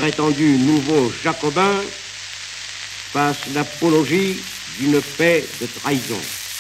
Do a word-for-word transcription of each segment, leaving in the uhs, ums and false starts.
prétendus nouveaux jacobins fassent l'apologie d'une paix de trahison.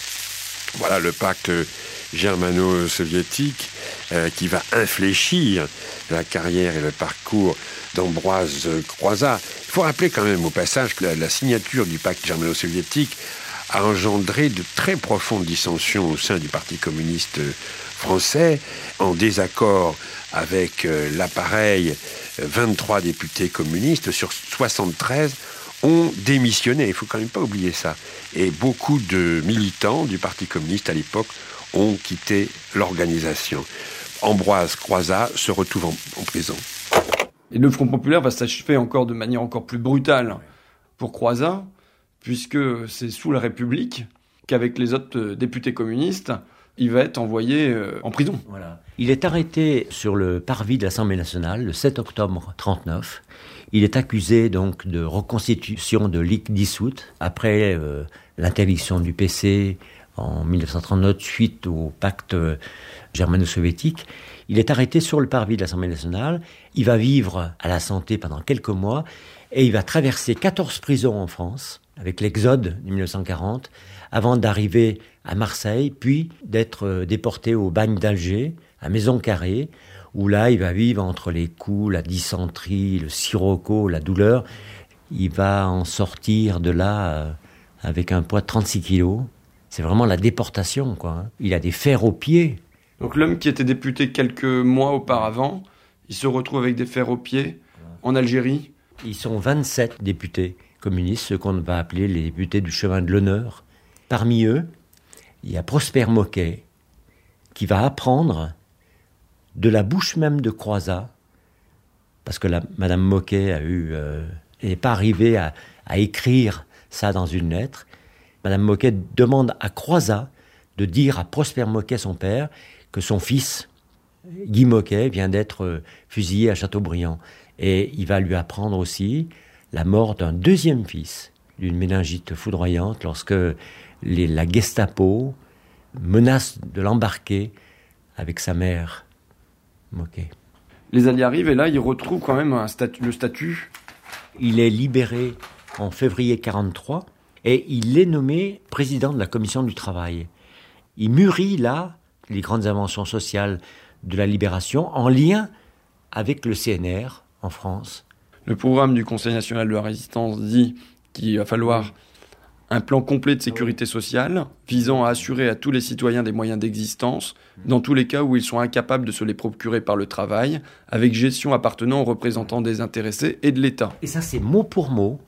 Voilà le pacte germano-soviétique euh, qui va infléchir la carrière et le parcours d'Ambroise Croizat. Il faut rappeler quand même au passage que la, la signature du pacte germano-soviétique a engendré de très profondes dissensions au sein du Parti communiste français, en désaccord avec euh, l'appareil. vingt-trois députés communistes sur soixante-treize ont démissionné. Il ne faut quand même pas oublier ça. Et beaucoup de militants du Parti communiste à l'époque ont quitté l'organisation. Ambroise Croizat se retrouve en, en prison. Et le Front populaire va s'achever encore de manière encore plus brutale pour Croizat, puisque c'est sous la République qu'avec les autres députés communistes, il va être envoyé en prison. Voilà. Il est arrêté sur le parvis de l'Assemblée nationale le sept octobre trente-neuf. Il est accusé donc de reconstitution de ligue dissoute après euh, l'interdiction du P C en dix-neuf cent trente-neuf suite au pacte germano-soviétique. Il est arrêté sur le parvis de l'Assemblée nationale. Il va vivre à la santé pendant quelques mois et il va traverser quatorze prisons en France avec l'exode de dix-neuf cent quarante avant d'arriver à Marseille, puis d'être déporté au bagne d'Alger, à Maison-Carrée, où là, il va vivre entre les coups, la dysenterie, le sirocco, la douleur. Il va en sortir de là euh, avec un poids de trente-six kilos. C'est vraiment la déportation, quoi. Il a des fers aux pieds. Donc l'homme qui était député quelques mois auparavant, il se retrouve avec des fers aux pieds en Algérie. Ils sont vingt-sept députés communistes, ceux qu'on va appeler les députés du chemin de l'honneur. Parmi eux, il y a Prosper Moquet, qui va apprendre de la bouche même de Croizat, parce que la, Madame Moquet a eu, euh, n'est pas arrivée à, à écrire ça dans une lettre. Madame Moquet demande à Croizat de dire à Prosper Moquet, son père, que son fils, Guy Moquet, vient d'être fusillé à Châteaubriand. Et il va lui apprendre aussi la mort d'un deuxième fils, d'une méningite foudroyante, lorsque les, la Gestapo menace de l'embarquer avec sa mère, Moquet. Les Alliés arrivent et là, ils retrouvent quand même un statut, le statut. Il est libéré en février quarante-trois et il est nommé président de la commission du travail. Il mûrit là les grandes inventions sociales de la libération en lien avec le C N R en France. Le programme du Conseil national de la résistance dit qu'il va falloir un plan complet de sécurité sociale visant à assurer à tous les citoyens des moyens d'existence, dans tous les cas où ils sont incapables de se les procurer par le travail, avec gestion appartenant aux représentants des intéressés et de l'État. Et ça, c'est mot pour mot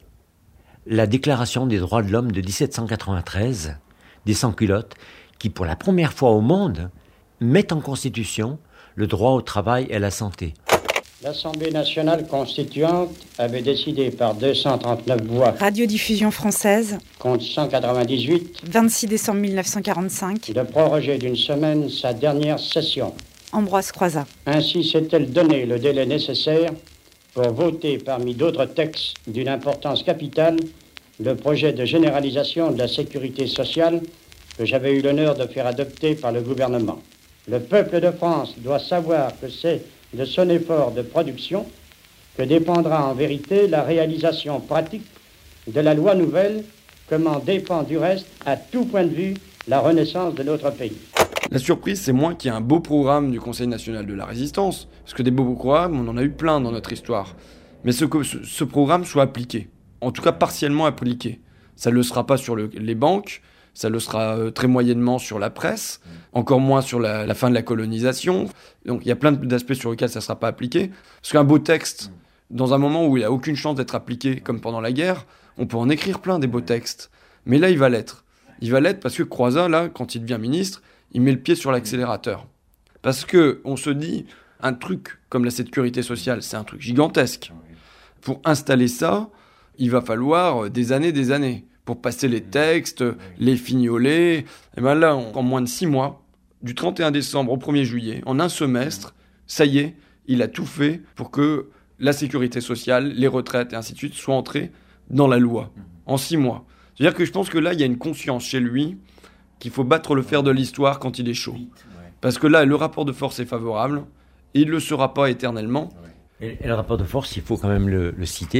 la Déclaration des droits de l'homme de dix-sept cent quatre-vingt-treize, des sans-culottes, qui, pour la première fois au monde, met en Constitution le droit au travail et à la santé. L'Assemblée nationale constituante avait décidé par deux cent trente-neuf voix, Radiodiffusion française, contre cent quatre-vingt-dix-huit, vingt-six décembre mille neuf cent quarante-cinq, de proroger d'une semaine sa dernière session. Ambroise Croizat. Ainsi s'est-elle donné le délai nécessaire pour voter parmi d'autres textes d'une importance capitale le projet de généralisation de la sécurité sociale que j'avais eu l'honneur de faire adopter par le gouvernement. Le peuple de France doit savoir que c'est de son effort de production que dépendra en vérité la réalisation pratique de la loi nouvelle, comme en dépend du reste, à tout point de vue, la renaissance de notre pays. La surprise, c'est moins qu'il y a un beau programme du Conseil national de la résistance, parce que des beaux programmes, on en a eu plein dans notre histoire, mais ce que ce, ce programme soit appliqué, en tout cas partiellement appliqué. Ça ne le sera pas sur le, les banques, ça le sera euh, très moyennement sur la presse, encore moins sur la, la fin de la colonisation. Donc il y a plein d'aspects sur lesquels ça ne sera pas appliqué. Parce qu'un beau texte, dans un moment où il n'a aucune chance d'être appliqué, comme pendant la guerre, on peut en écrire plein des beaux textes. Mais là, il va l'être. Il va l'être parce que Croizat, là, quand il devient ministre, il met le pied sur l'accélérateur. Parce qu'on se dit, un truc comme la sécurité sociale, c'est un truc gigantesque. Pour installer ça, il va falloir des années, des années. Pour passer les textes, les fignoler. Et bien là, en moins de six mois, du trente et un décembre au premier juillet, en un semestre, ça y est, il a tout fait pour que la sécurité sociale, les retraites et ainsi de suite soient entrées dans la loi, en six mois. C'est-à-dire que je pense que là, il y a une conscience chez lui qu'il faut battre le fer de l'histoire quand il est chaud. Parce que là, le rapport de force est favorable, et il ne le sera pas éternellement. Et, et le rapport de force, il faut quand même le, le citer.